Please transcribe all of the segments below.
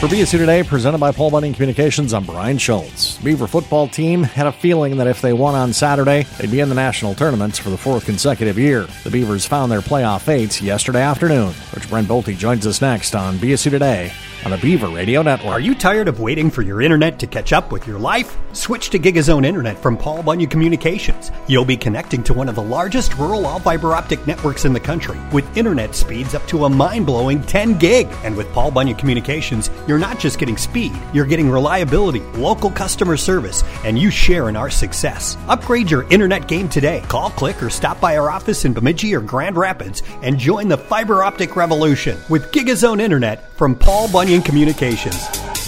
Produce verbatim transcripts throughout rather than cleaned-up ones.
For B S U Today, presented by Paul Bunyan Communications, I'm Brian Schultz. Beaver football team had a feeling that if they won on Saturday, they'd be in the national tournaments for the fourth consecutive year. The Beavers found their playoff fates yesterday afternoon, which Brent Bolte joins us next on B S U Today on the Beaver Radio Network. Are you tired of waiting for your internet to catch up with your life? Switch to GigaZone Internet from Paul Bunyan Communications. You'll be connecting to one of the largest rural all-fiber optic networks in the country with internet speeds up to a mind-blowing ten gig. And with Paul Bunyan Communications, you're not just getting speed, you're getting reliability, local customer service, and you share in our success. Upgrade your internet game today. Call, click, or stop by our office in Bemidji or Grand Rapids and join the fiber optic revolution with GigaZone Internet from Paul Bunyan Communications.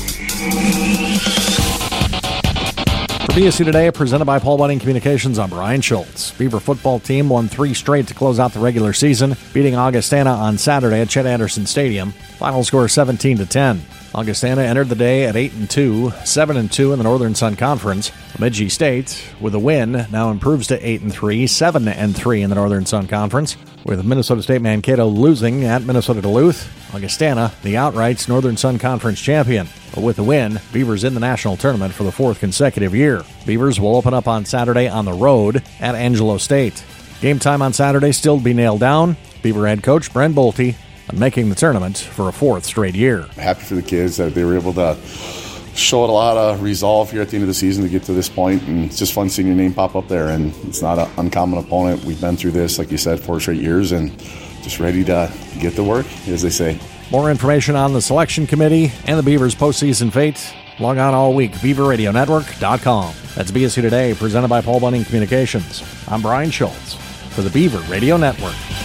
For B S U Today, presented by Paul Bunyan Communications, I'm Brian Schultz. Beaver football team won three straight to close out the regular season, beating Augustana on Saturday at Chet Anderson Stadium. Final score seventeen to ten. Augustana entered the day at eight and two, seven and two in the Northern Sun Conference. Bemidji State, with a win, now improves to eight and three, seven and three in the Northern Sun Conference. With Minnesota State Mankato losing at Minnesota Duluth, Augustana, the outright Northern Sun Conference champion. But with the win, Beavers in the national tournament for the fourth consecutive year. Beavers will open up on Saturday on the road at Angelo State. Game time on Saturday still to be nailed down. Beaver head coach Brent Bolte on making the tournament for a fourth straight year. Happy for the kids that they were able to show a lot of resolve here at the end of the season to get to this point, and it's just fun seeing your name pop up there, and it's not an uncommon opponent. We've been through this, like you said, four straight years, and just ready to get to work, as they say. More information on the selection committee and the Beavers' postseason fate, log on all week, beaver radio network dot com. That's B S U Today, presented by Paul Bunyan Communications. I'm Brian Schultz for the Beaver Radio Network.